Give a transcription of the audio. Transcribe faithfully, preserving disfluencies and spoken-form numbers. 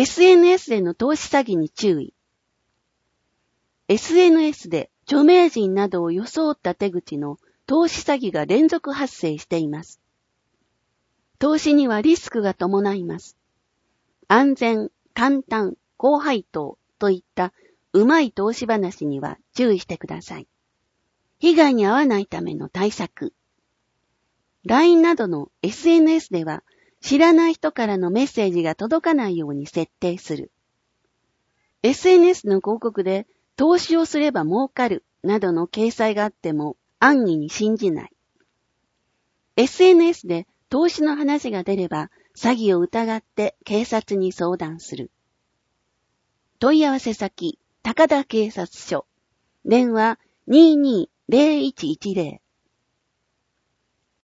エスエヌエス での投資詐欺に注意。エスエヌエス で著名人などを装った手口の投資詐欺が連続発生しています。投資にはリスクが伴います。安全、簡単、高配当といったうまい投資話には注意してください。被害に遭わないための対策。ライン などの エスエヌエス では知らない人からのメッセージが届かないように設定する。エスエヌエス の広告で投資をすれば儲かるなどの掲載があっても安易に信じない。エスエヌエス で投資の話が出れば詐欺を疑って警察に相談する。問い合わせ先、高田警察署。電話 にーにーぜろいちいちぜろ